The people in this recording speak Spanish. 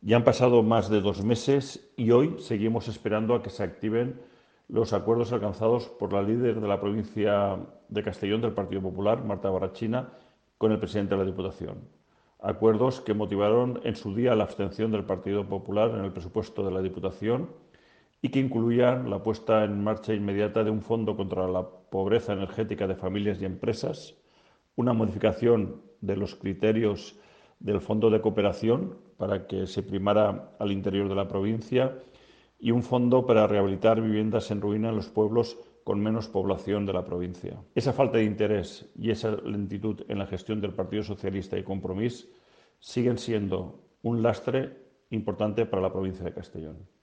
Ya han pasado más de 2 meses y hoy seguimos esperando a que se activen los acuerdos alcanzados por la líder de la provincia de Castellón del Partido Popular, Marta Barachina, con el presidente de la Diputación. Acuerdos que motivaron en su día la abstención del Partido Popular en el presupuesto de la Diputación y que incluían la puesta en marcha inmediata de un fondo contra la pobreza energética de familias y empresas, una modificación de los criterios del Fondo de Cooperación para que se primara al interior de la provincia y un fondo para rehabilitar viviendas en ruina en los pueblos con menos población de la provincia. Esa falta de interés y esa lentitud en la gestión del Partido Socialista y Compromís siguen siendo un lastre importante para la provincia de Castellón.